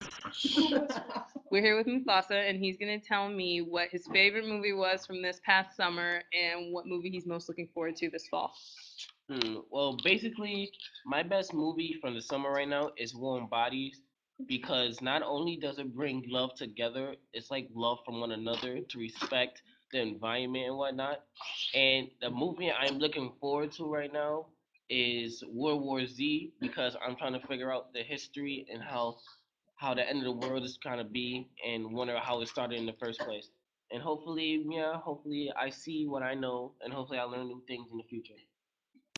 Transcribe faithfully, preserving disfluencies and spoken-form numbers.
We're here with Mufasa, and he's going to tell me what his favorite movie was from this past summer and what movie he's most looking forward to this fall. Hmm. Well, basically, my best movie from the summer right now is Warm Bodies because not only does it bring love together, it's like love from one another to respect the environment and whatnot. And the movie I'm looking forward to right now is World War Z because I'm trying to figure out the history and how how the end of the world is kind of be and wonder how it started in the first place. And hopefully, yeah, hopefully I see what I know and hopefully I learn new things in the future.